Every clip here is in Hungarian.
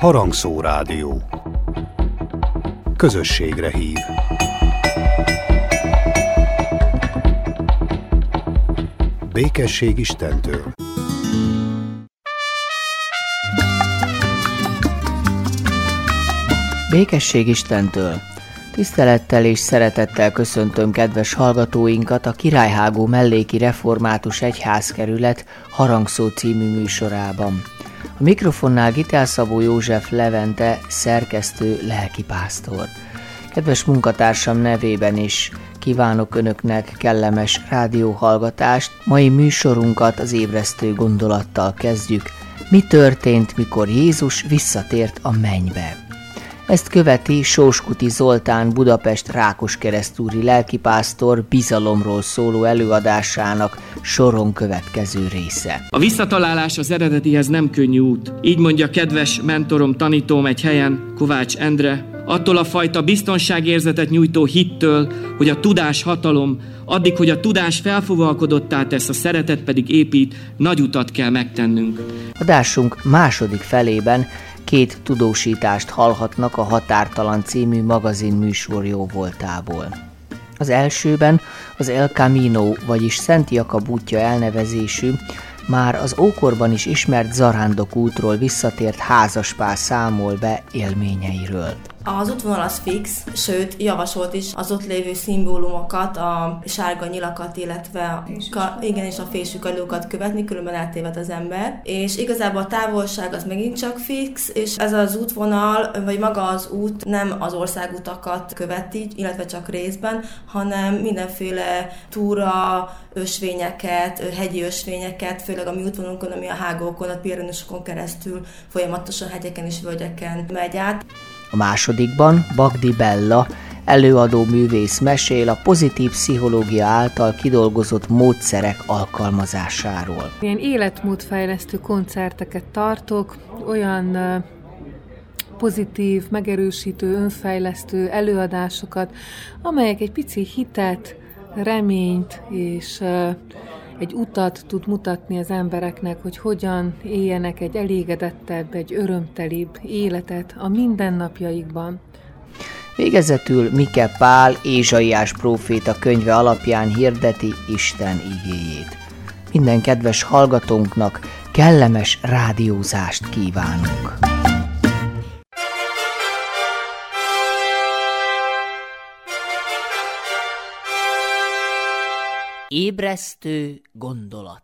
Harangszó Rádió. Közösségre hív. Békesség Istentől. Békesség Istentől. Tisztelettel és szeretettel köszöntöm kedves hallgatóinkat a Királyhágó Melléki Református Egyházkerület Harangszó című műsorában. A mikrofonnál Gitel Szabó József Levente, szerkesztő, lelkipásztor. Kedves munkatársam nevében is kívánok Önöknek kellemes rádióhallgatást. Mai műsorunkat az ébresztő gondolattal kezdjük. Mi történt, mikor Jézus visszatért a mennybe? Ezt követi Sóskuti Zoltán Budapest Rákoskeresztúri lelkipásztor bizalomról szóló előadásának soron következő része. A visszatalálás az eredetihez nem könnyű út. Így mondja kedves mentorom, tanítóm egy helyen, Kovács Endre, attól a fajta biztonságérzetet nyújtó hittől, hogy a tudás hatalom, addig, hogy a tudás felfogalkodottá tesz, a szeretet pedig épít, nagy utat kell megtennünk. Adásunk második felében 2 tudósítást hallhatnak a Határtalan című magazin műsor jóvoltából. Az elsőben az El Camino, vagyis Szent Jakab útja elnevezésű, már az ókorban is ismert zarándokútról visszatért házaspár számol be élményeiről. Az útvonal az fix, sőt javasolt is az ott lévő szimbólumokat, a sárga nyilakat, illetve és a fésűkagylókat követni, különben eltéved az ember. És igazából a távolság az megint csak fix, és ez az útvonal, vagy maga az út nem az országutakat követi, illetve csak részben, hanem mindenféle túra, ösvényeket, hegyi ösvényeket, főleg a mi útvonunkon, ami a hágókon, a Pireneusokon keresztül folyamatosan hegyeken és völgyeken megy át. A másodikban Bagdi Bella, előadó művész mesél a pozitív pszichológia által kidolgozott módszerek alkalmazásáról. Ilyen életmódfejlesztő koncerteket tartok, olyan pozitív, megerősítő, önfejlesztő előadásokat, amelyek egy pici hitet, reményt és egy utat tud mutatni az embereknek, hogy hogyan éljenek egy elégedettebb, egy örömtelibb életet a mindennapjaikban. Végezetül Mike Pál, Ézsaiás próféta könyve alapján hirdeti Isten igéjét. Minden kedves hallgatónknak kellemes rádiózást kívánunk! Ébresztő gondolat.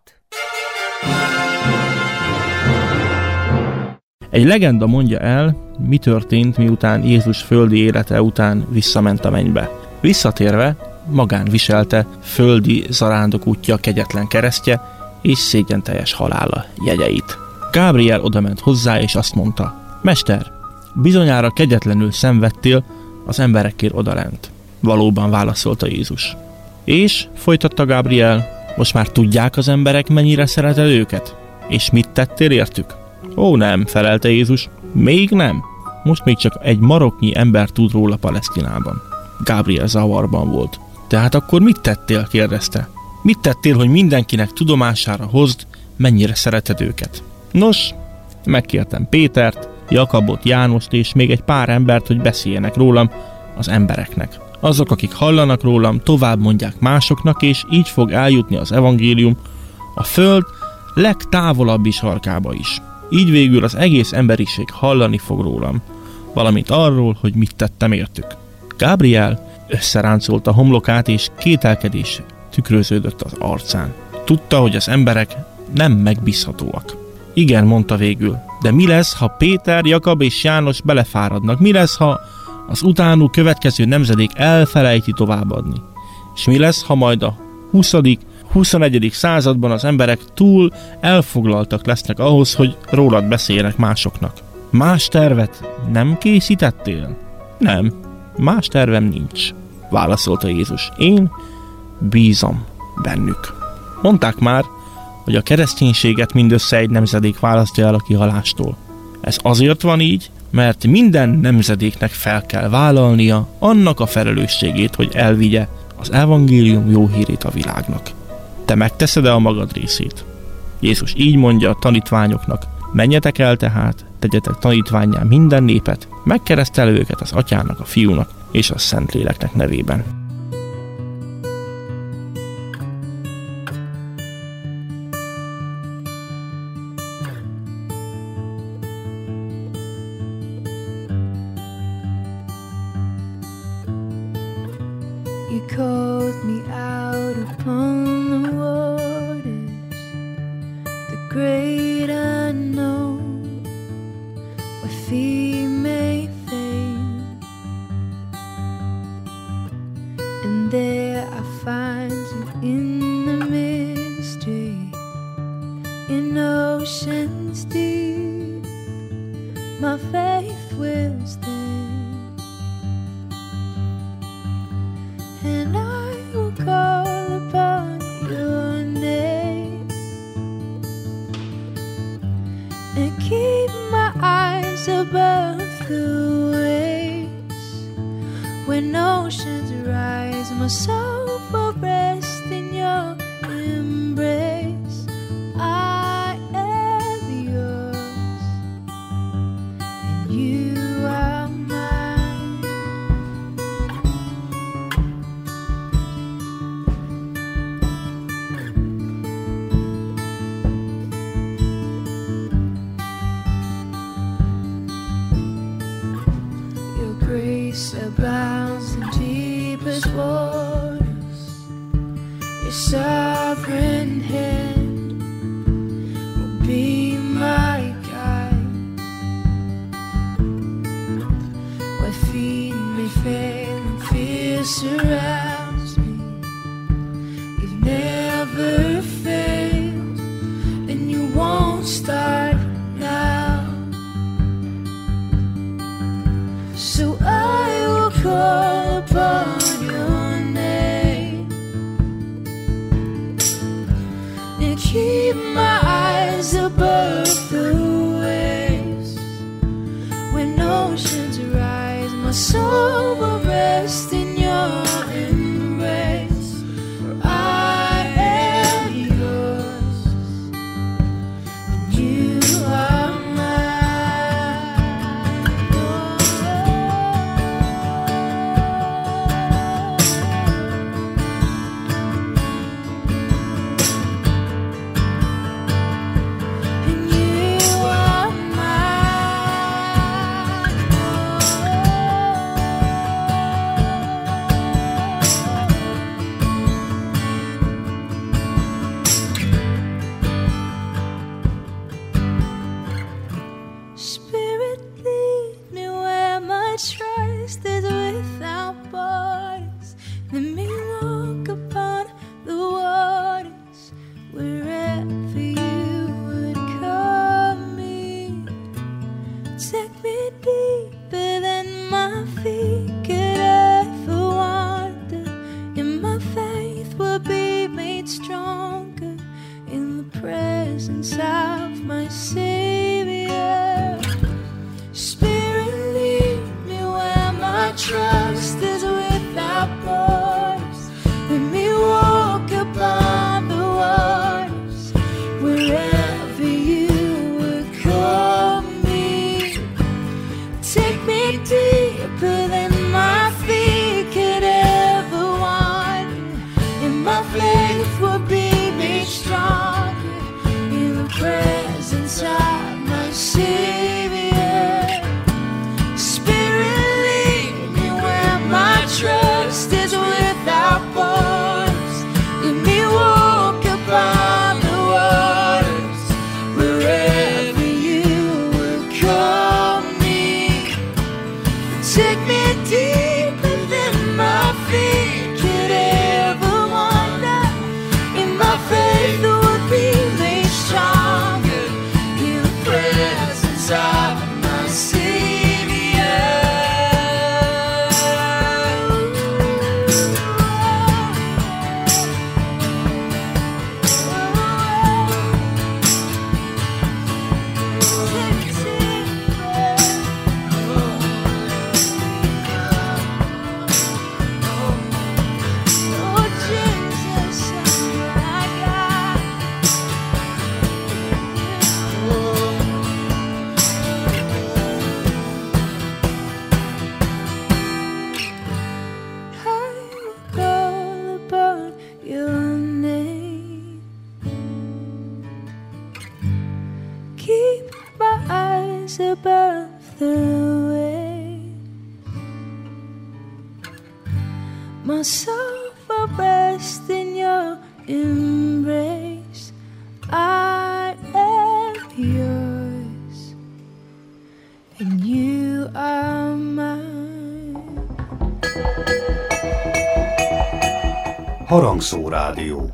Egy legenda mondja el, mi történt, miután Jézus földi élete után visszament a mennybe. Visszatérve magán viselte földi zarándokútja kegyetlen keresztje és szégyenteljes halála jegyeit. Gábriel odament hozzá és azt mondta: Mester, bizonyára kegyetlenül szenvedtél az emberekért odalent. Valóban, válaszolta Jézus. És, folytatta Gábriel, most már tudják az emberek, mennyire szereted őket? És mit tettél értük? Ó, nem, felelte Jézus, még nem. Most még csak egy maroknyi ember tud róla Palesztinában. Gábriel zavarban volt. Tehát akkor mit tettél? kérdezte. Mit tettél, hogy mindenkinek tudomására hozd, mennyire szereted őket? Nos, megkértem Pétert, Jakabot, Jánost és még egy pár embert, hogy beszéljenek rólam az embereknek. Azok, akik hallanak rólam, tovább mondják másoknak, és így fog eljutni az evangélium a föld legtávolabbi sarkába is. Így végül az egész emberiség hallani fog rólam, valamint arról, hogy mit tettem értük. Gábriel összeráncolta homlokát, és kételkedés tükröződött az arcán. Tudta, hogy az emberek nem megbízhatóak. Igen, mondta végül, de mi lesz, ha Péter, Jakab és János belefáradnak? Mi lesz, ha az utánuk következő nemzedék elfelejti továbbadni? És mi lesz, ha majd a 20., 21. században az emberek túl elfoglaltak lesznek ahhoz, hogy rólad beszéljenek másoknak? Más tervet nem készítettél? Nem, más tervem nincs, válaszolta Jézus. Én bízom bennük. Mondták már, hogy a kereszténységet mindössze egy nemzedék választja el a kihalástól. Ez azért van így, mert minden nemzedéknek fel kell vállalnia annak a felelősségét, hogy elvigye az evangélium jó hírét a világnak. Te megteszed-e a magad részét? Jézus így mondja a tanítványoknak: menjetek el tehát, tegyetek tanítvánnyá minden népet, megkeresztelve őket az Atyának, a Fiúnak és a Szentléleknek nevében. You called me out upon the waters, the great unknown, where feet may fail, and there I find you in the mystery, in oceans deep, my faith will stand. And I will call upon your name and keep my eyes above the waves. When oceans rise, my soul will rest in your embrace. I am yours, and you are mine. Your grace abounds in deepest waters. Your sovereign hand will be my guide. Where feet may fail and fear surrounds me, you've never failed, and you won't start now. So I will call upon your name and keep my eyes above the waves. When oceans rise, my soul will rest in your embrace. For I am yours, and you are Spirit, lead me where my trust is without borders. Let me walk upon the waters wherever you would call me. Take me deeper than my feet could ever wander, and my faith will be made stronger in the presence of my Savior. Spirit, lead me where my trust is without borders. Let me walk upon the waters wherever you would call me. Take me deeper than my feet could ever wander, and my faith will be made stronger in the presence of my Savior. Spirit, lead me where my trust is without borders. Let me walk upon the waters wherever you would call me. Take me deeper than my feet could ever wander, and my faith would be made stronger in above the waves. My soul will rest in your embrace. I am yours, and you are mine. Harangszó Rádió.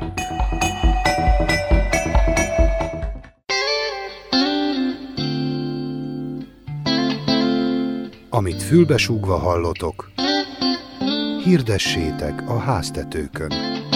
Amit fülbesúgva hallotok, hirdessétek a háztetőkön.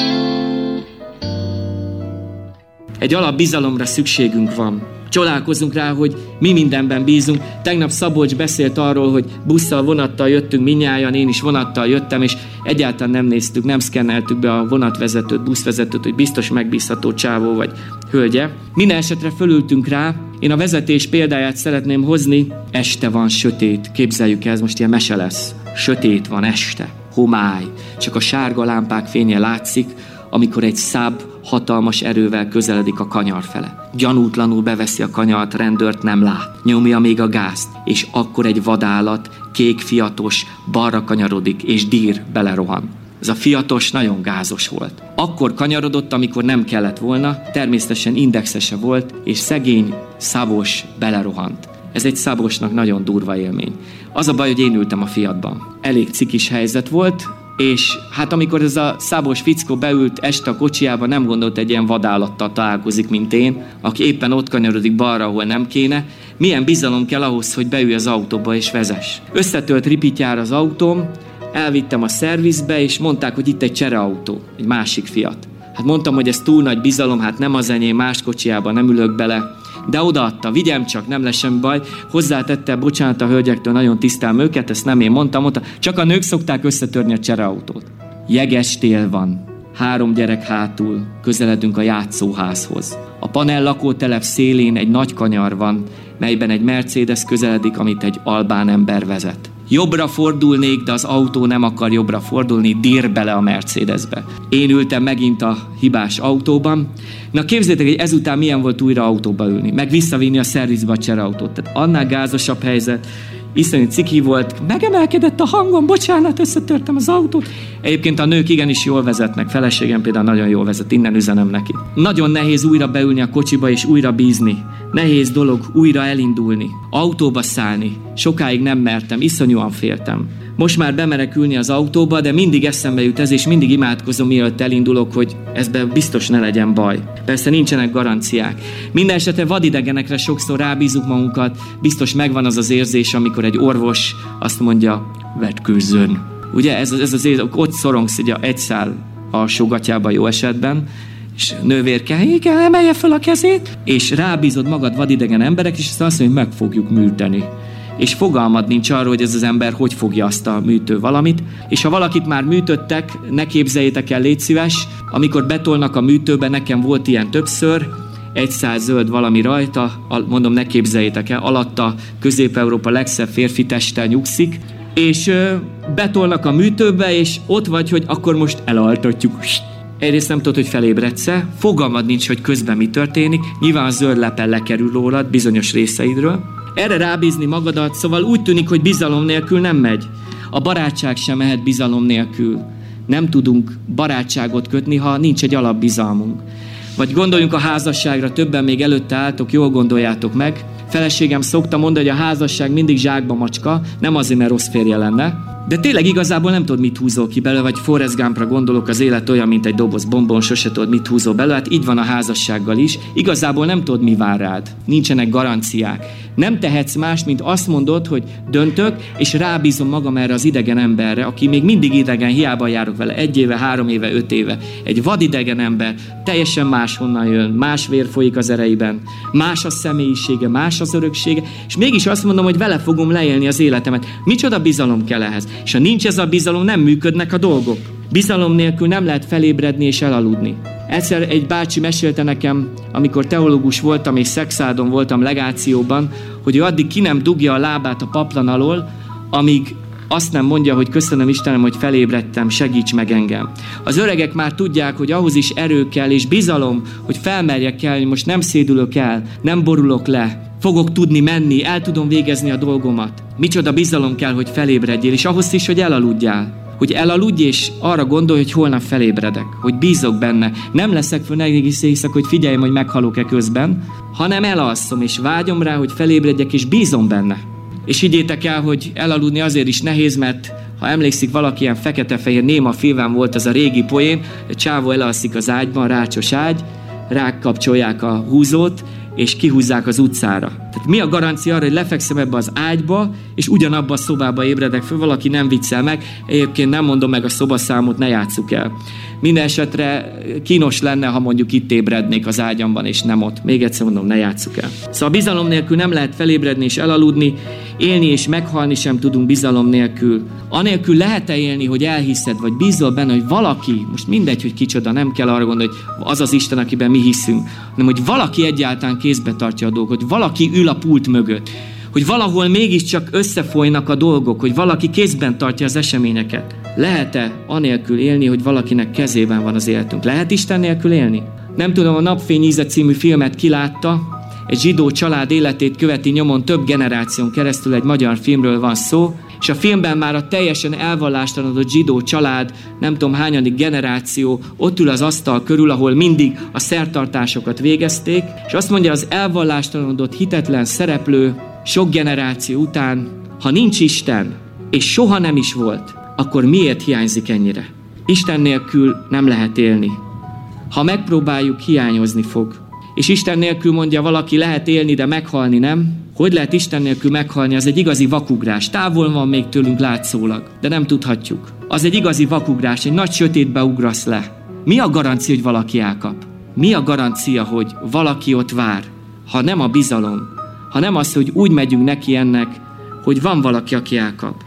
Egy alapbizalomra szükségünk van. Csodálkozunk rá, hogy mi mindenben bízunk. Tegnap Szabolcs beszélt arról, hogy busszal, vonattal jöttünk mindnyájan, én is vonattal jöttem, és egyáltalán nem néztük, nem szkenneltük be a vonatvezetőt, buszvezetőt, hogy biztos megbízható csávó vagy hölgye. Minden esetre fölültünk rá. Én a vezetés példáját szeretném hozni. Este van, sötét. Képzeljük el, ez most ilyen mese lesz. Sötét van este, homály. Csak a sárga lámpák fénye látszik, amikor egy száb hatalmas erővel közeledik a kanyar fele. Gyanútlanul beveszi a kanyart, rendőrt nem lát. Nyomja még a gázt, és akkor egy vadállat, kék fiatos, balra kanyarodik, és dír belerohan. Ez a fiatos nagyon gázos volt. Akkor kanyarodott, amikor nem kellett volna, természetesen indexese volt, és szegény Szabos belerohant. Ez egy Szabosnak nagyon durva élmény. Az a baj, hogy én ültem a Fiatban. Elég cikis helyzet volt, és hát amikor ez a Szabos fickó beült este a kocsiába, nem gondolt, egy ilyen vadállattal találkozik, mint én, aki éppen ott kanyarodik balra, ahol nem kéne. Milyen bizalom kell ahhoz, hogy beülj az autóba és vezess. Összetölt ripityár az autóm, elvittem a szervizbe, és mondták, hogy itt egy csereautó, egy másik Fiat. Hát mondtam, hogy ez túl nagy bizalom, hát nem az enyém, más kocsiába nem ülök bele. De odaadta, vigyem csak, nem lesz semmi baj. Hozzátette, bocsánat a hölgyektől, nagyon tisztelem őket, ezt nem én mondtam, mondta, csak a nők szokták összetörni a csereautót. Jeges tél van, 3 gyerek hátul, közeledünk a játszóházhoz. A panel lakótelep szélén egy nagy kanyar van, melyben egy Mercedes közeledik, amit egy albán ember vezet. Jobbra fordulnék, de az autó nem akar jobbra fordulni, dír bele a Mercedesbe. Én ültem megint a hibás autóban. Na képzeljétek, hogy ezután milyen volt újra autóba ülni, meg visszavinni a szervizbe a csereautót. Tehát annál gázosabb helyzet, iszonyú ciki volt, megemelkedett a hangom, bocsánat, összetörtem az autót. Egyébként a nők igenis jól vezetnek, feleségem például nagyon jól vezet, innen üzenem neki. Nagyon nehéz újra beülni a kocsiba és újra bízni. Nehéz dolog újra elindulni, autóba szállni. Sokáig nem mertem, iszonyúan féltem. Most már bemerek ülni az autóba, de mindig eszembe jut ez, és mindig imádkozom, mielőtt elindulok, hogy ezben biztos ne legyen baj. Persze nincsenek garanciák. Minden esetre vadidegenekre sokszor rábízunk magunkat, biztos megvan az az érzés, amikor egy orvos azt mondja, vetkőzzön. Ugye ez az érzés, ott szorongsz ugye egy szál alsógatyába jó esetben, és nővérke, igen, emelje fel a kezét, és rábízod magad vadidegen emberek, és azt mondja, hogy meg fogjuk műteni. És fogalmad nincs arról, hogy ez az ember hogy fogja azt a műtő valamit. És ha valakit már műtöttek, ne képzeljétek el, légy szíves, amikor betolnak a műtőbe, nekem volt ilyen többször, 100 zöld valami rajta, mondom, ne képzeljétek el, alatta Közép-Európa legszebb férfi testtel nyugszik, és betolnak a műtőbe, és ott vagy, hogy akkor most elaltatjuk. Egyrészt nem tudod, hogy felébredsz-e, fogalmad nincs, hogy közben mi történik, nyilván a zöld lepel lekerül rólad bizonyos részeidről. Erre rábízni magadat, szóval úgy tűnik, hogy bizalom nélkül nem megy. A barátság sem mehet bizalom nélkül. Nem tudunk barátságot kötni, ha nincs egy alapbizalmunk. Vagy gondoljunk a házasságra, többen még előtte álltok, jól gondoljátok meg. Feleségem szokta mondani, hogy a házasság mindig zsákba macska, nem azért, mert rossz férje lenne. De tényleg igazából nem tudod, mit húzol ki belőle, vagy Forrest Gumpra gondolok, az élet olyan, mint egy doboz bombon, sose tudod, mit húzol belőle. Hát így van a házassággal is. Igazából nem tudod, mi vár rád. Nincsenek garanciák. Nem tehetsz más, mint azt mondod, hogy döntök, és rábízom magam erre az idegen emberre, aki még mindig idegen, hiába járok vele 1 éve, 3 éve, 5 éve. Egy vadidegen ember, teljesen máshonnan jön, más vér folyik az ereiben, más a személyisége, más az öröksége, és mégis azt mondom, hogy vele fogom leélni az életemet. Micsoda bizalom kell ehhez? És ha nincs ez a bizalom, nem működnek a dolgok. Bizalom nélkül nem lehet felébredni és elaludni. Egyszer egy bácsi mesélte nekem, amikor teológus voltam és szexádon voltam legációban, hogy ő addig ki nem dugja a lábát a paplan alól, amíg azt nem mondja, hogy köszönöm Istenem, hogy felébredtem, segíts meg engem. Az öregek már tudják, hogy ahhoz is erő kell és bizalom, hogy felmerjek kelni, most nem szédülök el, nem borulok le, fogok tudni menni, el tudom végezni a dolgomat. Micsoda bizalom kell, hogy felébredjél, és ahhoz is, hogy elaludjál. Hogy elaludj, és arra gondolj, hogy holnap felébredek, hogy bízok benne. Nem leszek föl egész éjszaka, hogy figyeljem, hogy meghalok-e közben, hanem elalszom, és vágyom rá, hogy felébredjek, és bízom benne. És higgyétek el, hogy elaludni azért is nehéz, mert ha emlékszik valaki, ilyen fekete-fehér néma filmben volt az a régi poén, egy csávó elalszik az ágyban, rácsos ágy, rákapcsolják a húzót, és kihúzzák az utcára. Tehát mi a garancia arra, hogy lefekszem ebbe az ágyba, és ugyanabba a szobába ébredek föl, valaki nem viccel meg, egyébként nem mondom meg a szobaszámot, ne játsszuk el. Minden esetre kínos lenne, ha mondjuk itt ébrednék az ágyamban, és nem ott. Még egyszer mondom, ne játsszuk el. Szóval a bizalom nélkül nem lehet felébredni és elaludni, élni és meghalni sem tudunk bizalom nélkül. Anélkül lehet-e élni, hogy elhiszed, vagy bízol benne, hogy valaki, most mindegy, hogy kicsoda, nem kell arra gondolni, hogy az az Isten, akiben mi hiszünk, hanem hogy valaki egyáltalán kézbe tartja a dolgot, hogy valaki ül a pult mögött, hogy valahol mégiscsak összefolynak a dolgok, hogy valaki kézben tartja az eseményeket. Lehet-e anélkül élni, hogy valakinek kezében van az életünk? Lehet Isten nélkül élni? Nem tudom, a Napfény íze című filmet kilátta, egy zsidó család életét követi nyomon több generáción keresztül, egy magyar filmről van szó, és a filmben már a teljesen elvallástalanodott zsidó család, nem tudom hányadik generáció, ott ül az asztal körül, ahol mindig a szertartásokat végezték, és azt mondja az elvallástalanodott hitetlen szereplő sok generáció után, ha nincs Isten, és soha nem is volt, akkor miért hiányzik ennyire? Isten nélkül nem lehet élni. Ha megpróbáljuk, hiányozni fog. És Isten nélkül mondja valaki, lehet élni, de meghalni nem. Hogy lehet Isten nélkül meghalni? Az egy igazi vakugrás. Távol van még tőlünk látszólag, de nem tudhatjuk. Az egy igazi vakugrás, egy nagy sötétbe ugrasz le. Mi a garancia, hogy valaki elkap? Mi a garancia, hogy valaki ott vár? Ha nem a bizalom, ha nem az, hogy úgy megyünk neki ennek, hogy van valaki, aki elkap.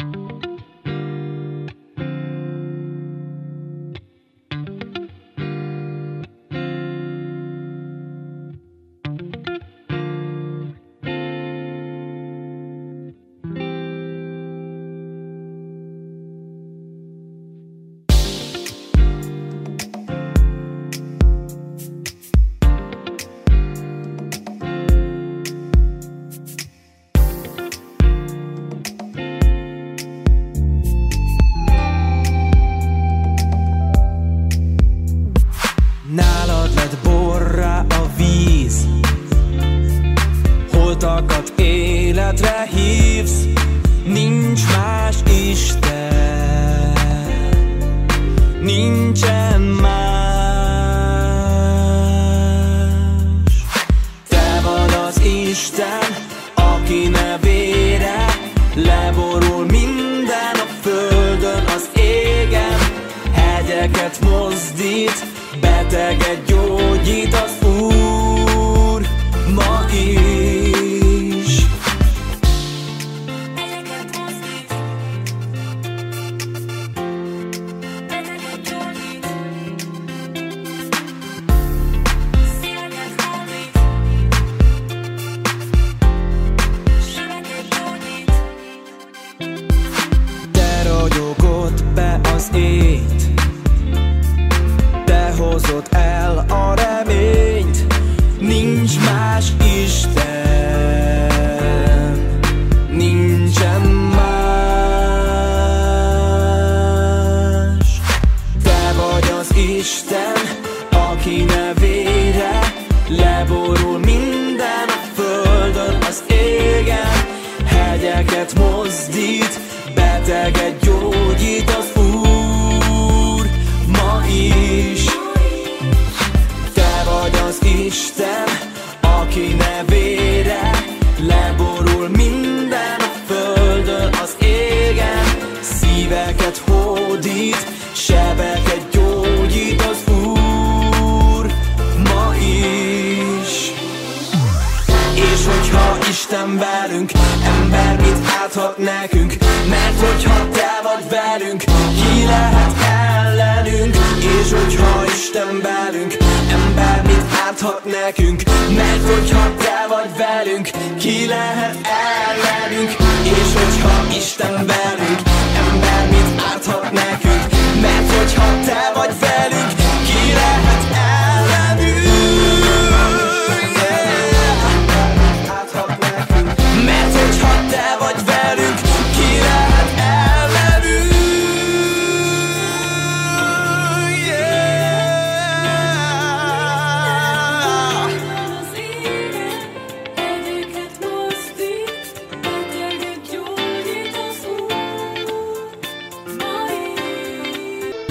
Áthat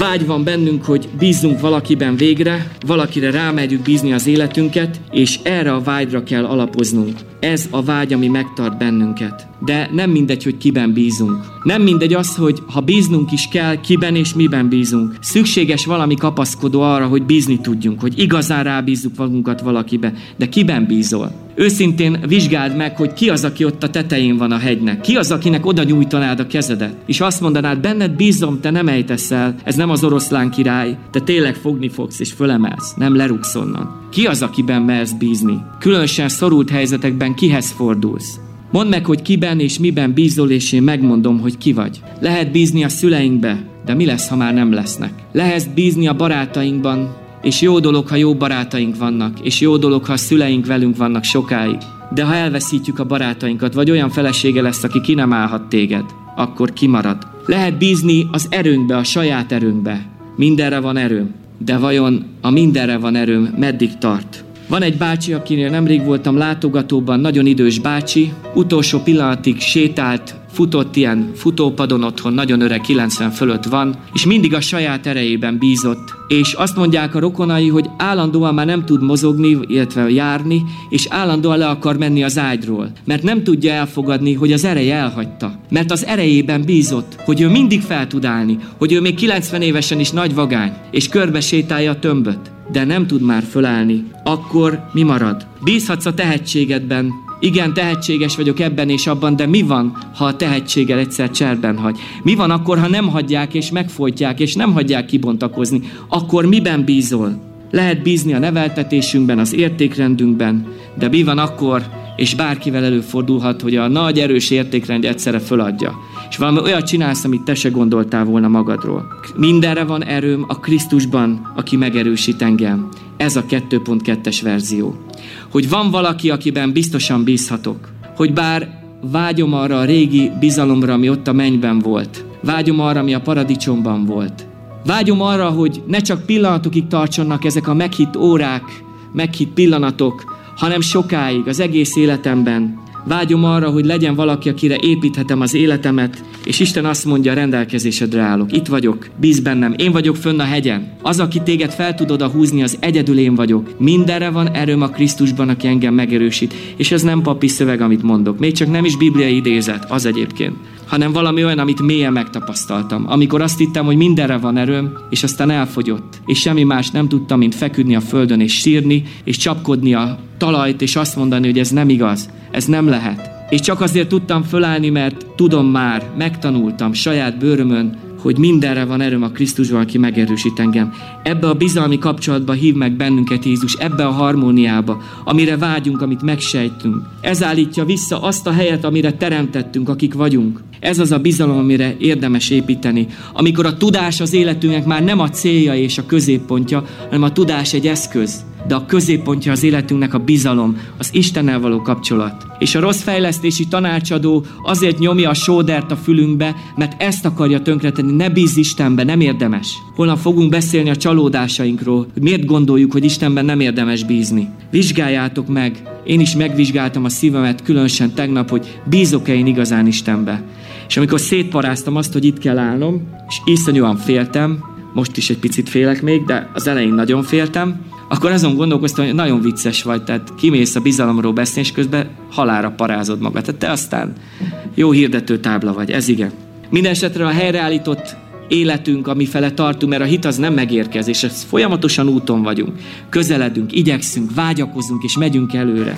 Vágy van bennünk, hogy bízzunk valakiben végre, valakire rámerjük bízni az életünket, és erre a vágyra kell alapoznunk. Ez a vágy, ami megtart bennünket. De nem mindegy, hogy kiben bízunk. Nem mindegy az, hogy ha bíznunk is kell, kiben és miben bízunk. Szükséges valami kapaszkodó arra, hogy bízni tudjunk, hogy igazán rábízzuk magunkat valakibe. De kiben bízol? Őszintén vizsgáld meg, hogy ki az, aki ott a tetején van a hegynek. Ki az, akinek oda nyújtanád a kezedet. És azt mondanád, benned bízom, te nem ejtesz el. Ez nem az oroszlán király. Te tényleg fogni fogsz és fölemelsz. Nem lerugsz onnan. Ki az, akiben mersz bízni? Különösen szorult helyzetekben kihez fordulsz? Mondd meg, hogy kiben és miben bízol, és én megmondom, hogy ki vagy. Lehet bízni a szüleinkbe, de mi lesz, ha már nem lesznek? Lehet bízni a barátainkban, és jó dolog, ha jó barátaink vannak, és jó dolog, ha a szüleink velünk vannak sokáig. De ha elveszítjük a barátainkat, vagy olyan felesége lesz, aki ki nem állhat téged, akkor kimarad. Lehet bízni az erőnkbe, a saját erőnkbe. Mindenre van erőm. De vajon a mindenre van erőm meddig tart? Van egy bácsi, akinél nemrég voltam látogatóban, nagyon idős bácsi, utolsó pillanatig sétált, futott ilyen futópadon otthon, nagyon öreg, 90 fölött van, és mindig a saját erejében bízott. És azt mondják a rokonai, hogy állandóan már nem tud mozogni, illetve járni, és állandóan le akar menni az ágyról, mert nem tudja elfogadni, hogy az ereje elhagyta. Mert az erejében bízott, hogy ő mindig fel tud állni, hogy ő még 90 évesen is nagy vagány, és körbe sétálja a tömböt, de nem tud már fölállni. Akkor mi marad? Bízhatsz a tehetségedben. Igen, tehetséges vagyok ebben és abban, de mi van, ha a tehetséggel egyszer cserben hagy? Mi van akkor, ha nem hagyják és megfojtják, és nem hagyják kibontakozni? Akkor miben bízol? Lehet bízni a neveltetésünkben, az értékrendünkben, de mi van akkor, és bárkivel előfordulhat, hogy a nagy erős értékrend egyszerre föladja. És valami olyat csinálsz, amit te se gondoltál volna magadról. Mindenre van erőm a Krisztusban, aki megerősít engem. Ez a 2.2-es verzió. Hogy van valaki, akiben biztosan bízhatok. Hogy bár vágyom arra a régi bizalomra, ami ott a mennyben volt. Vágyom arra, ami a paradicsomban volt. Vágyom arra, hogy ne csak pillanatokig tartsanak ezek a meghitt órák, meghitt pillanatok, hanem sokáig, az egész életemben. Vágyom arra, hogy legyen valaki, akire építhetem az életemet, és Isten azt mondja, rendelkezésedre állok. Itt vagyok, bíz bennem, én vagyok fönn a hegyen. Az, aki téged fel tud oda húzni, az egyedül én vagyok. Mindenre van erőm a Krisztusban, aki engem megerősít. És ez nem papi szöveg, amit mondok. Még csak nem is bibliai idézet, az egyébként. Hanem valami olyan, amit mélyen megtapasztaltam. Amikor azt hittem, hogy mindenre van erőm, és aztán elfogyott. És semmi más nem tudtam, mint feküdni a földön, és sírni, és csapkodni a talajt, és azt mondani, hogy ez nem igaz, ez nem lehet. És csak azért tudtam fölállni, mert tudom már, megtanultam saját bőrömön, hogy mindenre van erőm a Krisztusban, aki megerősít engem. Ebbe a bizalmi kapcsolatba hív meg bennünket Jézus, ebbe a harmóniába, amire vágyunk, amit megsejtünk. Ez állítja vissza azt a helyet, amire teremtettünk, akik vagyunk. Ez az a bizalom, amire érdemes építeni. Amikor a tudás az életünknek már nem a célja és a középpontja, hanem a tudás egy eszköz. De a középpontja az életünknek a bizalom, az Istennel való kapcsolat. És a rossz fejlesztési tanácsadó azért nyomja a sódert a fülünkbe, mert ezt akarja tönkretenni. Ne bízz Istenbe, nem érdemes. Holnap fogunk beszélni a csalódásainkról, hogy miért gondoljuk, hogy Istenben nem érdemes bízni. Vizsgáljátok meg. Én is megvizsgáltam a szívemet, különösen tegnap, hogy bízok-e én igazán Istenbe. És amikor szétparáztam azt, hogy itt kell állnom, és iszonyúan féltem, most is egy picit félek még, de az elején nagyon féltem, akkor azon gondolkoztam, hogy nagyon vicces vagy, tehát kimész a bizalomról beszélni, és közben halálra parázod magad. Tehát te aztán jó hirdető tábla vagy, ez igen. Mindenesetre a helyreállított életünk, amifele tartunk, mert a hit az nem megérkezés, ez folyamatosan úton vagyunk. Közeledünk, igyekszünk, vágyakozunk, és megyünk előre.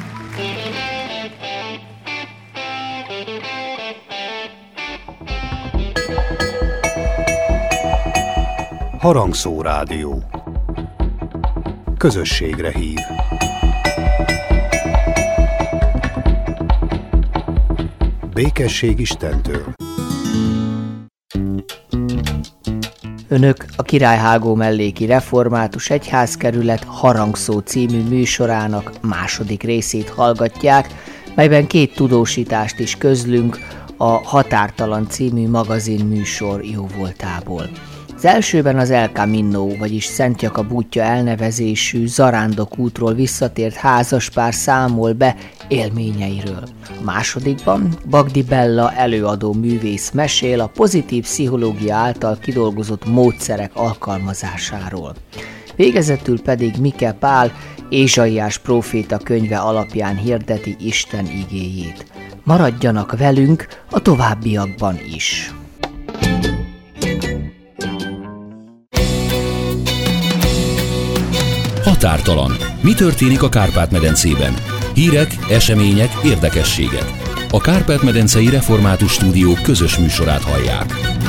Harangszó Rádió. Közösségre hív. Békesség Istentől. Önök a Királyhágó melléki református egyházkerület Harangszó című műsorának második részét hallgatják, melyben 2 tudósítást is közlünk a Határtalan című magazin műsor jóvoltából. Az elsőben az El Camino, vagyis Szent Jakab útja elnevezésű zarándokútról visszatért házaspár számol be élményeiről. A másodikban Bagdi Bella előadó művész mesél a pozitív pszichológia által kidolgozott módszerek alkalmazásáról. Végezetül pedig Mike Pál Ézsaiás próféta könyve alapján hirdeti Isten igéjét. Maradjanak velünk a továbbiakban is! Határtalan. Mi történik a Kárpát-medencében? Hírek, események, érdekességek. A Kárpát-medencei Református Stúdió közös műsorát hallják.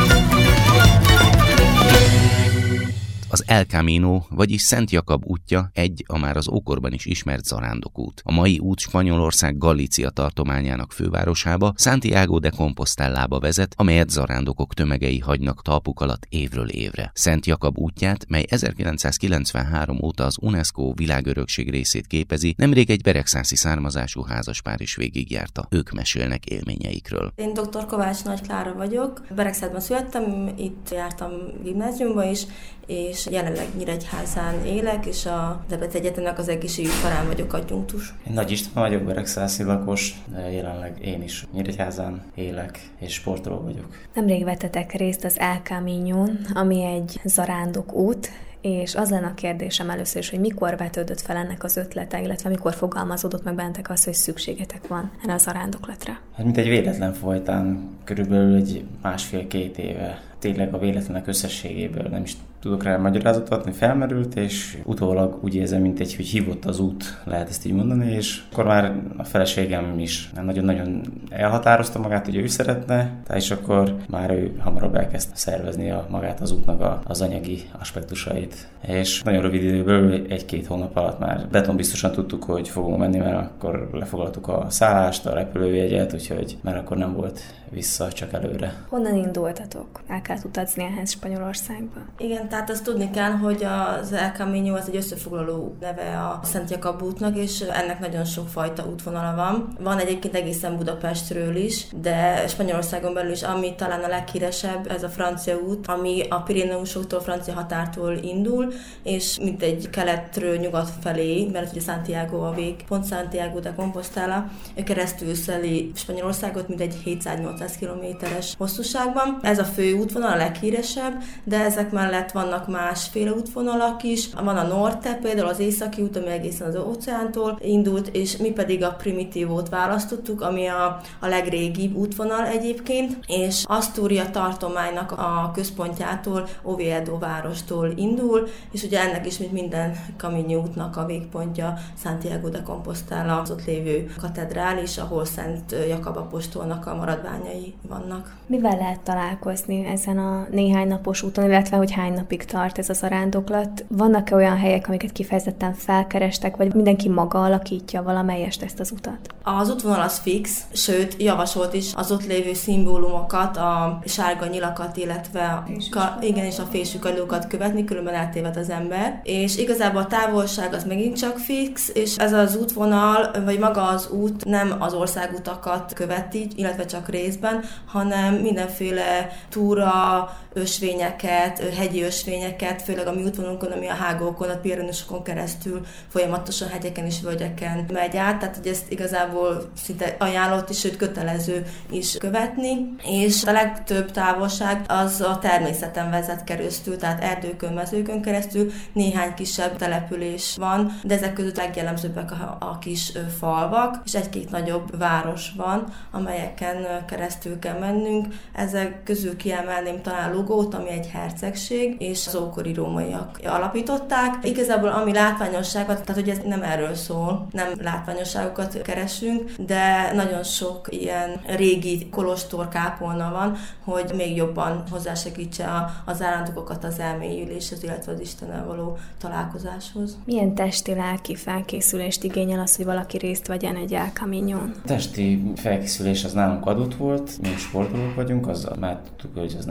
Az El Camino, vagyis Szent Jakab útja a már az ókorban is ismert zarándokút. A mai út Spanyolország Galícia tartományának fővárosába, Santiago de Compostellába vezet, amelyet zarándokok tömegei hagynak talpuk alatt évről évre. Szent Jakab útját, mely 1993 óta az UNESCO világörökség részét képezi, nemrég egy beregszászi származású házaspár is végigjárta. Ők mesélnek élményeikről. Én dr. Kovács Nagy Klára vagyok. Beregszádban születtem, itt jártam gimnáziumba is, és jelenleg Nyíregyházán élek, és a Debreceni Egyetemnek az egészségügy karán vagyok adjunktus. Én Nagy István vagyok, beregszászi lakos, jelenleg én is Nyíregyházán élek, és sportoló vagyok. Nemrég vettetek részt az El Caminón, ami egy zarándokút, és az lenne a kérdésem először is, hogy mikor vetődött fel ennek az ötlete, illetve mikor fogalmazódott meg bennetek az, hogy szükségetek van erre a zarándoklatra? Hát mint egy véletlen folytán, körülbelül egy 1,5-2 éve. Tényleg a véletlenek összességéből nem is tudok rá magyarázatot adni, felmerült, és utólag úgy érzem, mint hogy hívott az út, lehet ezt így mondani, és akkor már a feleségem is nagyon-nagyon elhatározta magát, hogy ő szeretne, és akkor már ő hamarabb elkezdte szervezni magát az útnak az anyagi aspektusait. És nagyon rövid időből, 1-2 hónap alatt már betonbiztosan tudtuk, hogy fogunk menni, mert akkor lefoglaltuk a szállást, a repülőjegyet, úgyhogy már akkor nem volt vissza, csak előre. Honnan indultatok? El kellett utazni ehhez Spanyolországba? Igen, tehát azt tudni kell, hogy az El Camino az egy összefoglaló neve a Szent Jakab útnak, és ennek nagyon sok fajta útvonala van. Van egyébként egészen Budapestről is, de Spanyolországon belül is, ami talán a leghíresebb, ez a francia út, ami a Pireneusoktól, francia határtól indul, és mint egy keletről nyugat felé, mert ugye Santiago a végpont, Santiago de Compostela, keresztül szeli Spanyolországot, mint egy 700-800 kilométeres hosszúságban. Ez a fő útvonal, a leghíresebb, de ezek mellett vannak másféle útvonalak is. Van a Norte, például az északi út, ami egészen az óceántól indult, és mi pedig a Primitívót választottuk, ami a legrégibb útvonal egyébként, és Astúria tartománynak a központjától, Oviedo várostól indul, és ugye ennek is, mint minden Camino útnak a végpontja Santiago de Compostela, az ott lévő katedrális, ahol Szent Jakab apostolnak a maradványai vannak. Mivel lehet találkozni ezen a néhány napos úton, illetve hogy hány napig tart ez a zarándoklat? Vannak-e olyan helyek, amiket kifejezetten felkerestek, vagy mindenki maga alakítja valamelyest ezt az utat? Az útvonal az fix, sőt javasolt is az ott lévő szimbólumokat, a sárga nyilakat, illetve és a fésűkagylókat követni, különben eltéved az ember. És igazából a távolság az megint csak fix, és ez az útvonal, vagy maga az út nem az országutakat követi, illetve csak részben, hanem mindenféle túra, ösvényeket, hegyi ösvényeket, főleg a mi útvonunkon, ami a hágókon, a Pirenusokon keresztül folyamatosan hegyeken és völgyeken megy át, tehát hogy ezt igazából szinte ajánlott is, sőt kötelező is követni, és a legtöbb távolság az a természeten vezet keresztül, tehát erdőkön, mezőkön keresztül, néhány kisebb település van, de ezek között legjellemzőbbek a kis falvak, és egy-két nagyobb város van, amelyeken keresztül kell mennünk. Ezek közül kiemelném talán Lugót, ami egy hercegség, és az ókori rómaiak alapították. Igazából ami látványosságot, tehát hogy ez nem erről szól, nem látványosságokat keresünk, de nagyon sok ilyen régi kolostor, kápolna van, hogy még jobban hozzásegítse az zarándokokat az elmélyüléshez, illetve az Istennel való találkozáshoz. Milyen testi-lelki felkészülést igényel az, hogy valaki részt vegyen egy El Caminón? A testi felkészülés az nálunk adott volt, mi sportolók vagyunk, azzal már tudtuk, hogy az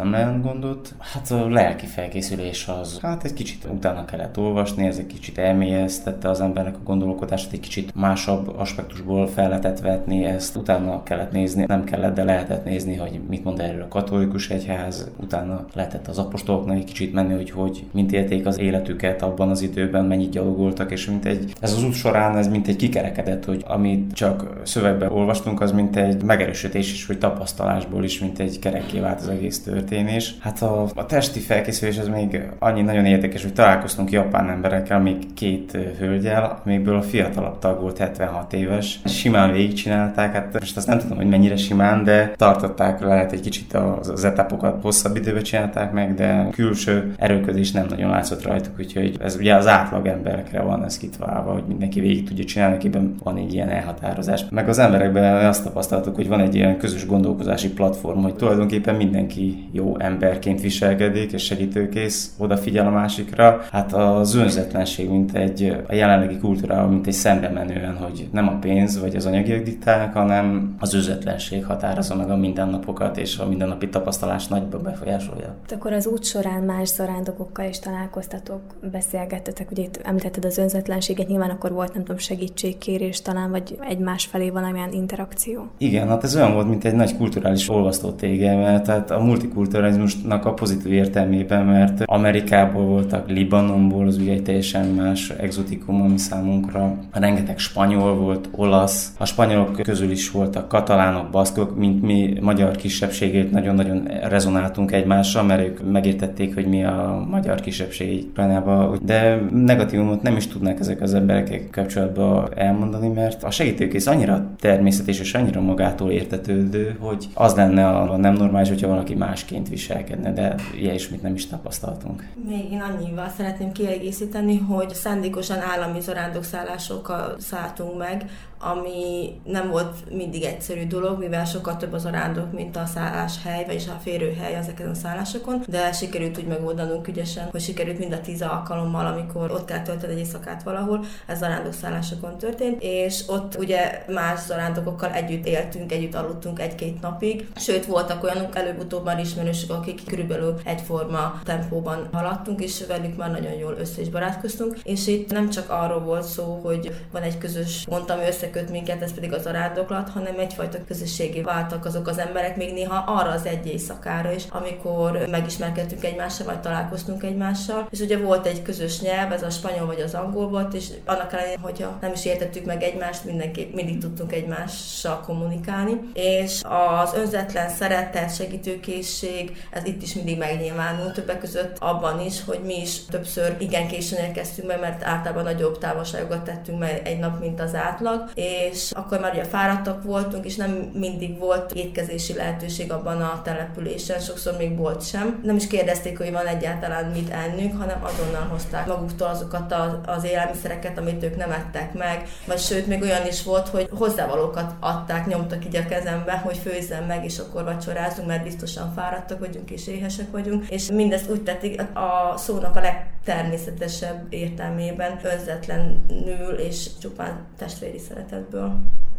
nem jelent gondot. Hát a lelki felkészülés az, hát egy kicsit utána kellett olvasni, ez egy kicsit elmélyeztette az embernek a gondolkodását, egy kicsit másabb aspektusból fel lehetett vetni, ezt utána kellett nézni, nem kellett, de lehetett nézni, hogy mit mond erről a katolikus egyház, utána lehetett az apostoloknak egy kicsit menni, hogy mint élték az életüket abban az időben, mennyit gyalogoltak, és ez az út során ez mint egy kikerekedett, hogy amit csak szövegben olvastunk, az mint egy megerősítés is, vagy tapasztalásból is, mint egy kerekké vált az egész történés. Hát a testi felkészülés az még annyi nagyon érdekes, hogy találkoztunk japán emberekkel, még 2 hölgyel, amikből a fiatalabb tag volt 76 éves. Simán végigcsinálták, hát most azt nem tudom, hogy mennyire simán, de tartották, lehet egy kicsit az etapokat hosszabb időben csinálták meg, de külső erőködés nem nagyon látszott rajtuk, úgyhogy ez ugye az átlag emberekre van ez kitalálva, hogy mindenki végig tudja csinálni, akiben van egy ilyen elhatározás. Meg az emberekben azt tapasztaltuk, hogy van egy ilyen közös gondolkozási platform, hogy tulajdonképpen mindenki jó emberként viselkedik és segítőkész, odafigyel a másikra. Hát az önzetlenség, mint a jelenlegi kultúrában, mint egy szembe menően, hogy nem a pénz vagy az anyagiak diktálnak, hanem az önzetlenség határozza meg a mindennapokat, és a mindennapi tapasztalás nagyban befolyásolja. Akkor az út során más zarándokokkal is találkoztatok, beszélgettetek, ugye itt említetted az önzetlenséget, nyilván akkor volt, nem tudom, segítségkérés talán, vagy egymás felé valamilyen interakció? Igen, hát ez olyan volt, mint egy nagy kulturális olvasztótége, mert tehát a multikulturalizmusnak a pozitív értelmében, mert Amerikából voltak, Libanonból, az ugye egy teljesen más exotikum, ami számunkra. Rengeteg spanyol volt, olasz, a spanyolok közül is voltak katalánok, baszkok, mint mi magyar kisebbségét nagyon-nagyon rezonáltunk egymással, mert ők megértették, hogy mi a magyar kisebbség Ukrajnában, de negatívumot nem is tudnak ezek az emberek kapcsolatban elmondani, mert a segítőkész annyira természetes és annyira magától értetődő, hogy az lenne a nem normális, hogyha valaki másként viselkedne, de ilyesmit nem is tapasztaltunk. Még én annyival szeretném kiegészíteni, hogy szándékosan állami zarándokszállásokkal szálltunk meg, ami nem volt mindig egyszerű dolog, mivel sokkal több a zarándok, mint a szálláshely, vagyis a férőhely ezeken a szállásokon, de sikerült úgy megoldanunk ügyesen, hogy sikerült mind a 10 alkalommal, amikor ott kell tölteni egy éjszakát valahol, ez zarándokszállásokon történt, és ott ugye más zarándokokkal együtt éltünk, együtt aludtunk 1-2 napig, sőt voltak olyanok előbb-utóbb már ismerősök, akik körülbelül egyforma tempóban haladtunk, és velük már nagyon jól össze is barátkoztunk, és itt nem csak arról volt szó, hogy van egy közös pont, ami összeköt minket, ez pedig a zarándoklat, hanem egyfajta közösségé váltak azok az emberek még néha arra az egy éjszakára is, amikor megismerkedtünk egymással, vagy találkoztunk egymással, és ugye volt egy közös nyelv, ez a spanyol vagy az angol volt, és annak ellenére, hogyha nem is értettük meg egymást, mindig tudtunk egymással kommunikálni, és az önzetlen szeretet, segítőkészség, ez itt is mindig megnyilvánul, többek között abban is, hogy mi is többször igen későn érkeztünk be, mert általában nagyobb távolságokat tettünk meg egy nap, mint az átlag, és akkor már ugye fáradtak voltunk, és nem mindig volt étkezési lehetőség abban a településen, sokszor még volt sem. Nem is kérdezték, hogy van egyáltalán mit ennünk, hanem azonnal hozták maguktól azokat az élelmiszereket, amit ők nem ettek meg, vagy sőt, még olyan is volt, hogy hozzávalókat adták, nyomtak így a kezembe, hogy főzzem meg, és akkor vacsorázunk, mert biztosan fáradtak vagyunk és éhesek vagyunk, és mindezt úgy tették a szónak a legtermészetesebb értelmében, önzetlenül és csupán testvéri szeretetből.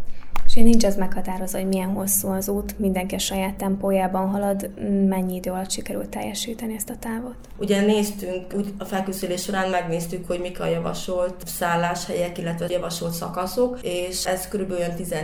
És nincs ez meghatározva, hogy milyen hosszú az út, mindenki a saját tempójában halad, mennyi idő alatt sikerült teljesíteni ezt a távot? Ugye néztünk, úgy a felkészülés során megnéztük, hogy mik a javasolt szálláshelyek, illetve javasolt szakaszok, és ez körülbelül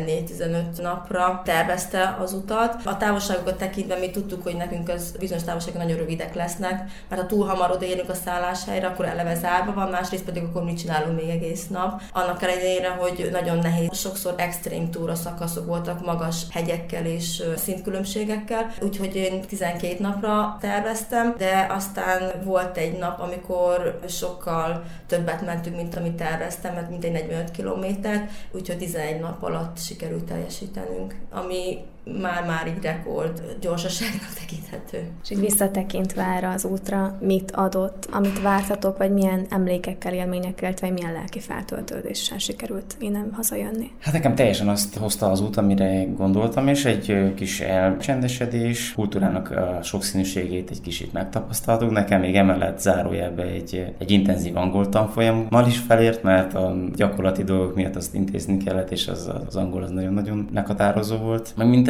14-15 napra tervezte az utat. A távolságokat tekintve mi tudtuk, hogy nekünk az bizonyos távolságok nagyon rövidek lesznek, mert ha túl hamar odaérünk a szálláshelyre, akkor eleve zárva van, másrészt pedig akkor mit csinálunk még egész nap. Annak ellenére, hogy nagyon nehéz, sokszor extrém túra szakaszok voltak, magas hegyekkel és szintkülönbségekkel, úgyhogy én 12 napra terveztem, de aztán volt egy nap, amikor sokkal többet mentünk, mint amit terveztem, mert mintegy 45 kilométert, úgyhogy 11 nap alatt sikerült teljesítenünk, ami már így rekord gyorsaságnak tekinthető. És így visszatekintve erre az útra, mit adott, amit vártatok, vagy milyen emlékekkel, élményekkel, vagy milyen lelki feltöltődéssel sikerült innen hazajönni? Hát nekem teljesen azt hozta az út, amire gondoltam, és egy kis elcsendesedés, kultúrának a sokszínűségét egy kicsit megtapasztaltuk. Nekem még emellett zárójelbe egy intenzív angol tanfolyammal is felért, mert a gyakorlati dolgok miatt azt intézni kellett, és az angol az nagyon-nagyon meghatározó volt. Meg mint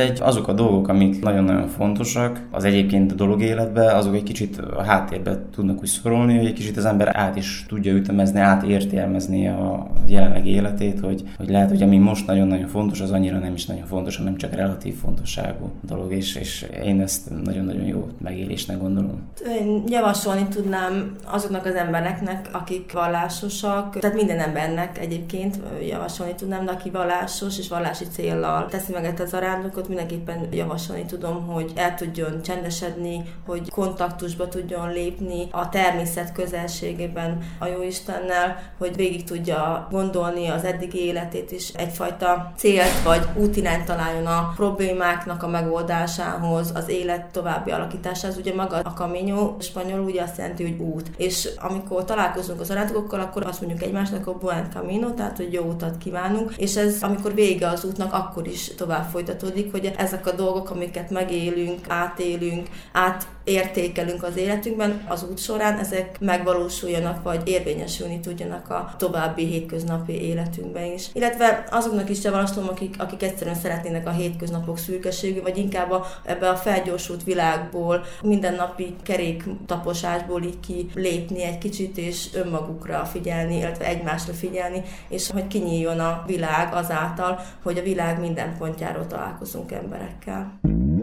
mindegy, azok a dolgok, amik nagyon-nagyon fontosak az egyébként a dolog életben, azok egy kicsit a háttérbe tudnak úgy szorulni, hogy egy kicsit az ember át is tudja ütemezni, átértelmezni a jelenlegi életét, hogy lehet, hogy ami most nagyon-nagyon fontos, az annyira nem is nagyon fontos, hanem csak relatív fontosságú dolog, és én ezt nagyon-nagyon jó megélésnek gondolom. Én javasolni tudnám azoknak az embereknek, akik vallásosak, tehát minden embernek egyébként javasolni tudnám, de aki vallásos és vallási céllal teszi meg ezt a zarándokot, mindenképpen javasolni tudom, hogy el tudjon csendesedni, hogy kontaktusba tudjon lépni a természet közelségében a Jóistennel, hogy végig tudja gondolni az eddigi életét is, egyfajta célt vagy útirányt találjon a problémáknak a megoldásához, az élet további alakításához. Ugye maga a camino spanyolul ugye azt jelenti, hogy út. És amikor találkozunk az zarándokokkal, akkor azt mondjuk egymásnak, a buen camino, tehát hogy jó utat kívánunk, és ez amikor vége az útnak, akkor is tovább folytatódik, hogy ezek a dolgok, amiket megélünk, átélünk, értékelünk az életünkben, az út során ezek megvalósuljanak, vagy érvényesülni tudjanak a további hétköznapi életünkben is. Illetve azoknak is javaslom, akik egyszerűen szeretnének a hétköznapok szürkeségű, vagy inkább ebbe a felgyorsult világból, mindennapi keréktaposásból így kilépni egy kicsit, és önmagukra figyelni, illetve egymásra figyelni, és hogy kinyíljon a világ azáltal, hogy a világ minden pontjáról találkozunk emberekkel.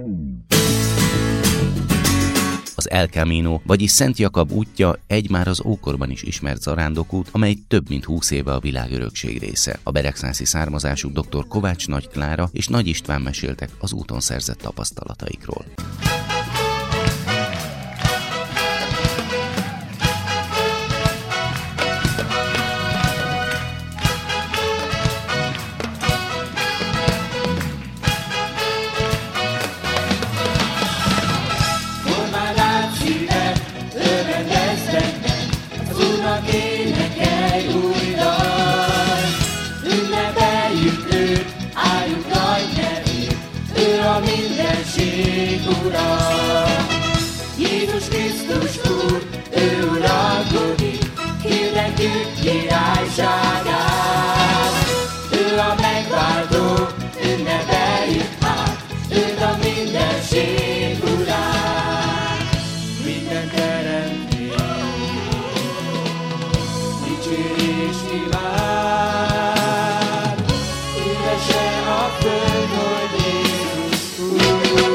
Az El Camino, vagyis Szent Jakab útja egy már az ókorban is ismert zarándokút, amely több mint 20 éve a világörökség része. A beregszászi származású dr. Kovács Nagy Klára és Nagy István meséltek az úton szerzett tapasztalataikról. Jézus Krisztus Úr, ő uralkodik, hirdetjük királyságát. Ő a megváltó, ünnepeljük át, őt a mindenség urát. Minden teremtés, dicsér és imádj, ürese a föld, hogy Jézus Úr.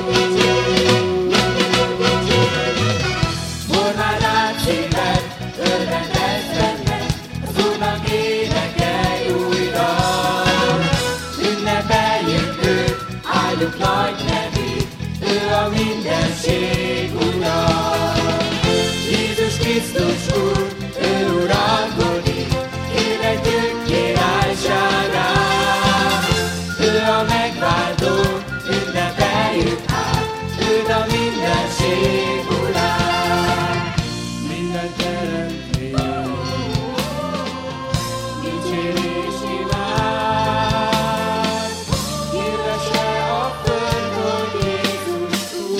Nagy nevét, ő a mindenség ura. Jézus Krisztus Úr, ő uralkodik, hirdetjük királyságát. Ő a megváltó, ünnepeljük át, őt a mindenség urát. Minden teremtés, dicsér és imád, hirdesse a föld, hogy Jézus Úr.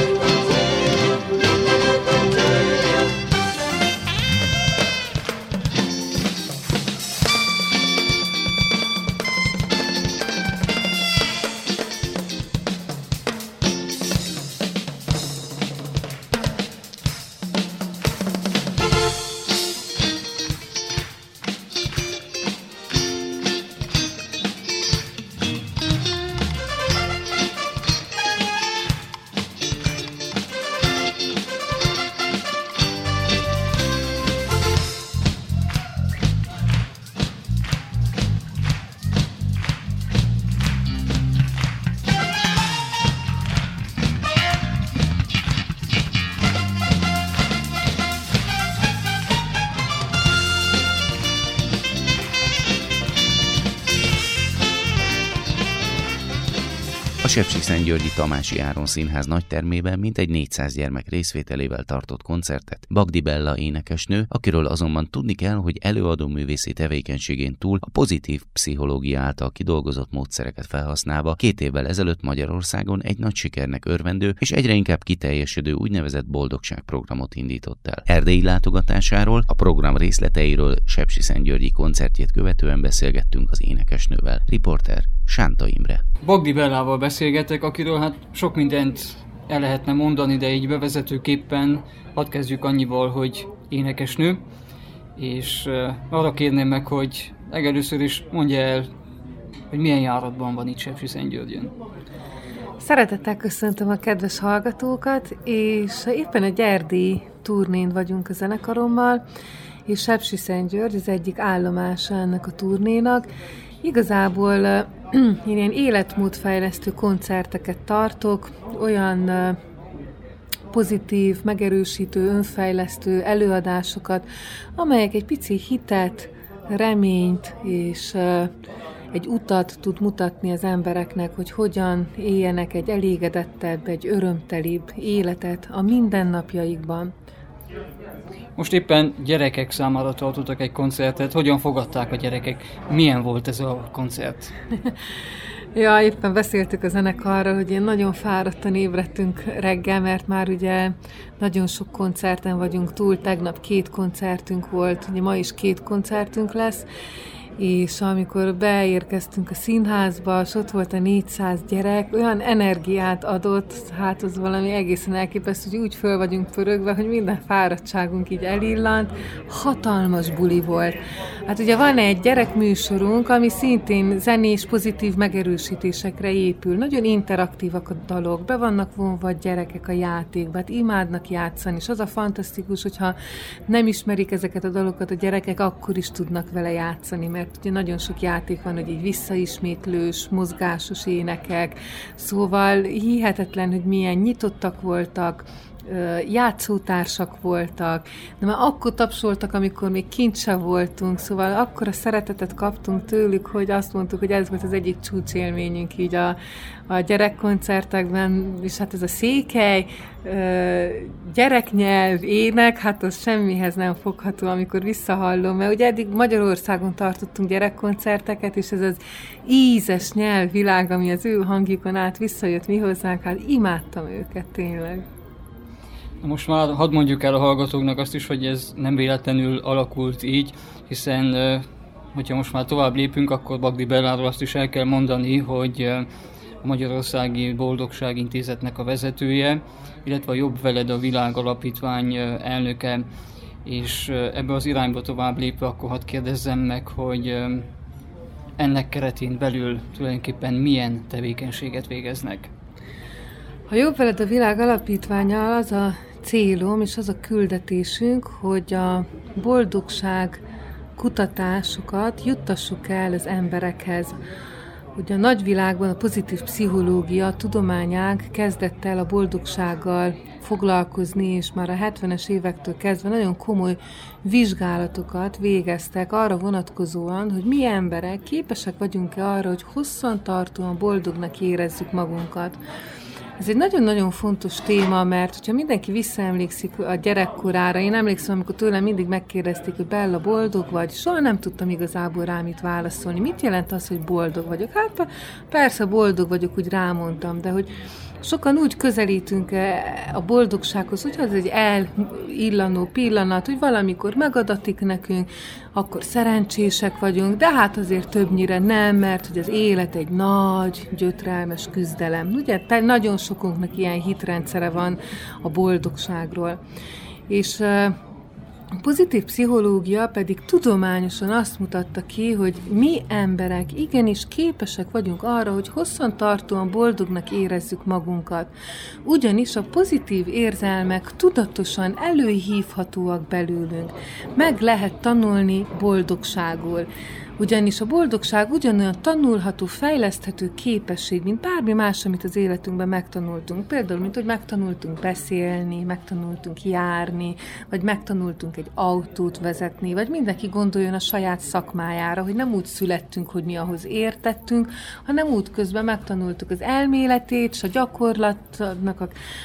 A Sepsiszentgyörgyi Tamási Áron Színház nagytermében mintegy 400 gyermek részvételével tartott koncertet Bagdi Bella énekesnő, akiről azonban tudni kell, hogy előadó művészi tevékenységén túl a pozitív pszichológia által kidolgozott módszereket felhasználva 2 évvel ezelőtt Magyarországon egy nagy sikernek örvendő és egyre inkább kiteljesedő úgynevezett boldogságprogramot indított el. Erdélyi látogatásáról, a program részleteiről Sepsiszentgyörgyi koncertjét követően beszélgettünk az énekesnővel. Riporter Sánta Imre. Bagdi Bellával beszélgetek, akiről hát sok mindent el lehetne mondani, de így bevezetőképpen hadd kezdjük annyival, hogy énekesnő, és arra kérném meg, hogy legelőször is mondja el, hogy milyen járatban van itt Sepsiszentgyörgyön. Szeretettel köszöntöm a kedves hallgatókat, és éppen egy erdélyi turnén vagyunk a zenekarommal, és Sepsiszentgyörgy az egyik állomása ennek a turnénak. Igazából én ilyen életmódfejlesztő koncerteket tartok, olyan pozitív, megerősítő, önfejlesztő előadásokat, amelyek egy pici hitet, reményt és egy utat tud mutatni az embereknek, hogy hogyan éljenek egy elégedettebb, egy örömtelibb életet a mindennapjaikban. Most éppen gyerekek számára tartottak egy koncertet. Hogyan fogadták a gyerekek? Milyen volt ez a koncert? Ja, éppen beszéltük a zenekarra, hogy én nagyon fáradtan ébredtünk reggel, mert már ugye nagyon sok koncerten vagyunk túl, tegnap 2 koncertünk volt, ugye ma is 2 koncertünk lesz, és amikor beérkeztünk a színházba, és ott volt a 400 gyerek, olyan energiát adott, hát az valami egészen elképesztő, hogy úgy föl vagyunk pörögve, hogy minden fáradtságunk így elillant, hatalmas buli volt. Hát ugye van egy gyerekműsorunk, ami szintén zenés, pozitív megerősítésekre épül. Nagyon interaktívak a dalok, be vannak vonva a gyerekek a játékba, hát imádnak játszani, és az a fantasztikus, hogyha nem ismerik ezeket a dalokat a gyerekek, akkor is tudnak vele játszani, mert ugye nagyon sok játék van, hogy így visszaismétlős, mozgásos énekek, szóval hihetetlen, hogy milyen nyitottak voltak, játszótársak voltak, de már akkor tapsoltak, amikor még kint sem voltunk, szóval akkora szeretetet kaptunk tőlük, hogy azt mondtuk, hogy ez volt az egyik csúcsélményünk így a gyerekkoncertekben, és hát ez a székely, gyereknyelv, ének, hát az semmihez nem fogható, amikor visszahallom, mert ugye eddig Magyarországon tartottunk gyerekkoncerteket, és ez az ízes nyelvvilág, ami az ő hangjukon át visszajött mi hozzánk, hát imádtam őket tényleg. Most már hadd mondjuk el a hallgatóknak azt is, hogy ez nem véletlenül alakult így, hiszen hogyha most már tovább lépünk, akkor Bagdi Belláról azt is el kell mondani, hogy a Magyarországi Boldogság Intézetnek a vezetője, illetve a Jobb Veled a Világ Alapítvány elnöke, és ebbe az irányba tovább lépve, akkor hadd kérdezzem meg, hogy ennek keretén belül tulajdonképpen milyen tevékenységet végeznek. A Jobb Veled a Világ Alapítvánnyal az a célom és az a küldetésünk, hogy a boldogság kutatásokat juttassuk el az emberekhez. Ugye a nagyvilágban a pozitív pszichológia tudományág kezdett el a boldogsággal foglalkozni, és már a 70-es évektől kezdve nagyon komoly vizsgálatokat végeztek arra vonatkozóan, hogy mi emberek képesek vagyunk-e arra, hogy hosszantartóan boldognak érezzük magunkat. Ez egy nagyon-nagyon fontos téma, mert hogyha mindenki visszaemlékszik a gyerekkorára, én emlékszem, amikor tőlem mindig megkérdezték, hogy Bella, boldog vagy, soha nem tudtam igazából rá mit válaszolni. Mit jelent az, hogy boldog vagyok? Hát persze boldog vagyok, úgy rámondtam, de hogy sokan úgy közelítünk a boldogsághoz, hogy az egy elillanó pillanat, hogy valamikor megadatik nekünk, akkor szerencsések vagyunk, de hát azért többnyire nem, mert hogy az élet egy nagy, gyötrelmes küzdelem. Ugye nagyon sokunknak ilyen hitrendszere van a boldogságról. És a pozitív pszichológia pedig tudományosan azt mutatta ki, hogy mi emberek igenis képesek vagyunk arra, hogy hosszantartóan boldognak érezzük magunkat. Ugyanis a pozitív érzelmek tudatosan előhívhatóak belőlünk. Meg lehet tanulni boldogságul. Ugyanis a boldogság ugyanolyan tanulható, fejleszthető képesség, mint bármi más, amit az életünkben megtanultunk. Például, mint hogy megtanultunk beszélni, megtanultunk járni, vagy megtanultunk egy autót vezetni, vagy mindenki gondoljon a saját szakmájára, hogy nem úgy születtünk, hogy mi ahhoz értettünk, hanem úgy közben megtanultuk az elméletét, és a gyakorlatnak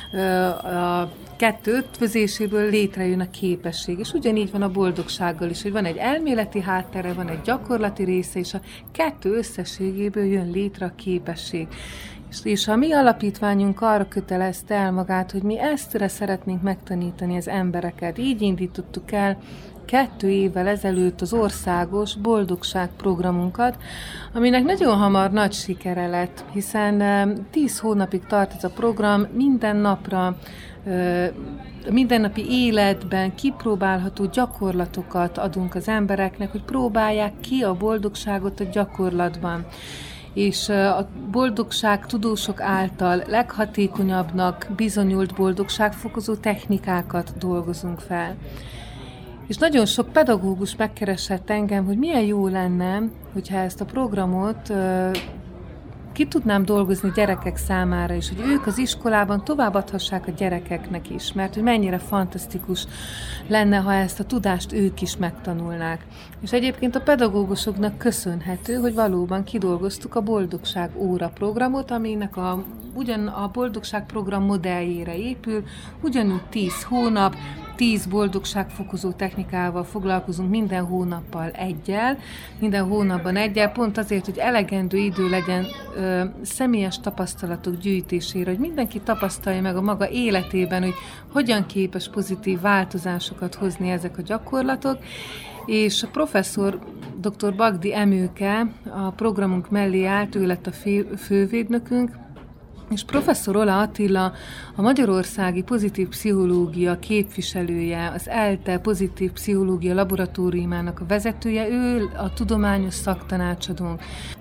a kettő ötvözéséből létrejön a képesség. És ugyanígy van a boldogsággal is, hogy van egy elméleti háttere, van egy gyakorlati része, és a kettő összességéből jön létre a képesség. És a mi alapítványunk arra kötelezte el magát, hogy mi ezt szeretnénk megtanítani az embereket. Így indítottuk el 2 évvel ezelőtt az országos boldogság programunkat, aminek nagyon hamar nagy sikere lett, hiszen 10 hónapig tart ez a program, minden napra, mindennapi életben kipróbálható gyakorlatokat adunk az embereknek, hogy próbálják ki a boldogságot a gyakorlatban. És a boldogság tudósok által leghatékonyabbnak bizonyult boldogságfokozó technikákat dolgozunk fel. És nagyon sok pedagógus megkeresett engem, hogy milyen jó lenne, hogyha ezt a programot ki tudnám dolgozni gyerekek számára is, hogy ők az iskolában továbbadhassák a gyerekeknek is, mert hogy mennyire fantasztikus lenne, ha ezt a tudást ők is megtanulnák. És egyébként a pedagógusoknak köszönhető, hogy valóban kidolgoztuk a boldogság óra programot, aminek ugyan a boldogság program modelljére épül, ugyanúgy 10 hónap, 10 boldogságfokozó technikával foglalkozunk minden hónappal egyel, minden hónapban egyel, pont azért, hogy elegendő idő legyen személyes tapasztalatok gyűjtésére, hogy mindenki tapasztalja meg a maga életében, hogy hogyan képes pozitív változásokat hozni ezek a gyakorlatok, és a professzor dr. Bagdi Emőke a programunk mellé állt, ő lett a fővédnökünk, és professzor Ola Attila, a Magyarországi Pozitív Pszichológia képviselője, az ELTE Pozitív Pszichológia Laboratóriumának a vezetője, ő a tudományos szaktanácsadónk.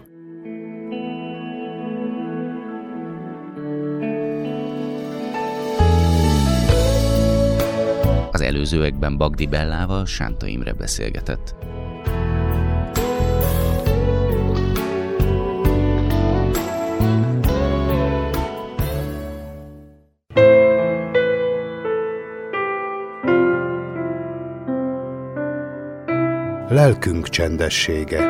Az előzőekben Bagdi Bellával Sánta Imre beszélgetett. Lelkünk csendessége.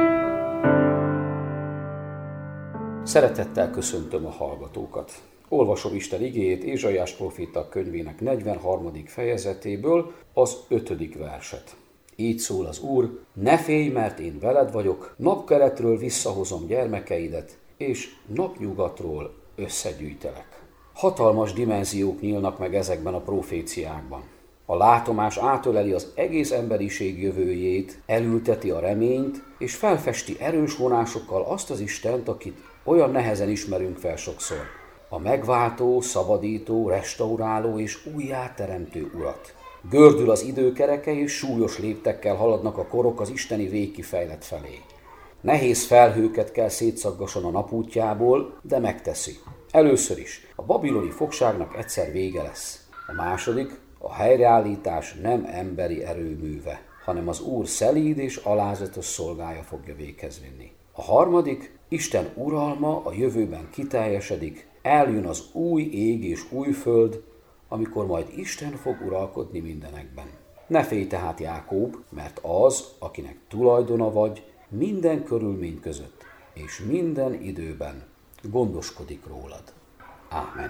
Szeretettel köszöntöm a hallgatókat. Olvasom Isten igéjét Ézsaiás próféta könyvének 43. fejezetéből az 5. verset. Így szól az Úr: ne félj, mert én veled vagyok, napkeletről visszahozom gyermekeidet, és napnyugatról összegyűjtelek. Hatalmas dimenziók nyílnak meg ezekben a proféciákban. A látomás átöleli az egész emberiség jövőjét, elülteti a reményt, és felfesti erős vonásokkal azt az Istent, akit olyan nehezen ismerünk fel sokszor. A megváltó, szabadító, restauráló és újjáteremtő Urat. Gördül az időkereke, és súlyos léptekkel haladnak a korok az isteni végkifejlet felé. Nehéz felhőket kell szétszaggasson a napútjából, de megteszi. Először is, a babiloni fogságnak egyszer vége lesz. A második, a helyreállítás nem emberi erőműve, hanem az Úr szelíd és alázatos szolgája fogja véghez vinni. A harmadik, Isten uralma a jövőben kiteljesedik, eljön az új ég és új föld, amikor majd Isten fog uralkodni mindenekben. Ne félj tehát, Jákób, mert az, akinek tulajdona vagy, minden körülmény között és minden időben gondoskodik rólad. Ámen.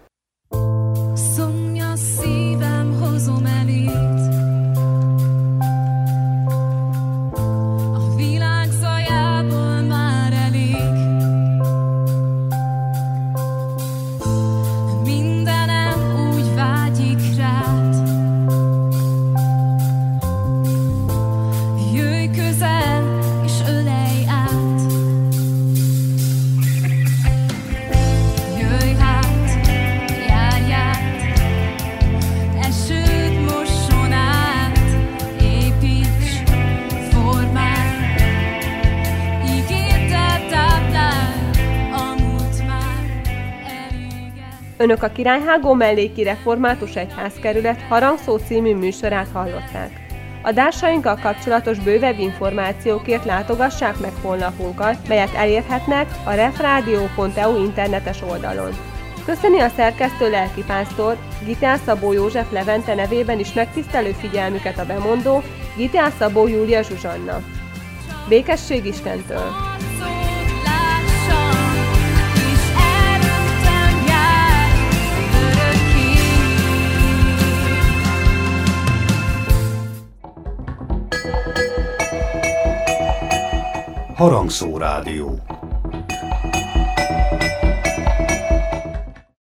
Szomjas szívem, hozom elét, a világ zajából már elég. Mindenem úgy vágyik rád, jöjj közel és ölelj át. Jöjj hát, járj át, esőt mosson át, építs, formálj, ígértel táplálj, a múlt már eléget. Önök a Királyhágó Melléki Református Egyházkerület Harangszó című műsorát hallották. Adásainkkal kapcsolatos bővebb információkért látogassák meg honlapunkat, melyet elérhetnek a refradio.eu internetes oldalon. Köszöni a szerkesztő lelkipásztor, Gittel Szabó József Levente nevében is megtisztelő figyelmüket a bemondó, Gittel Szabó Júlia Zsuzsanna. Békesség Istentől! Harangszó Rádió.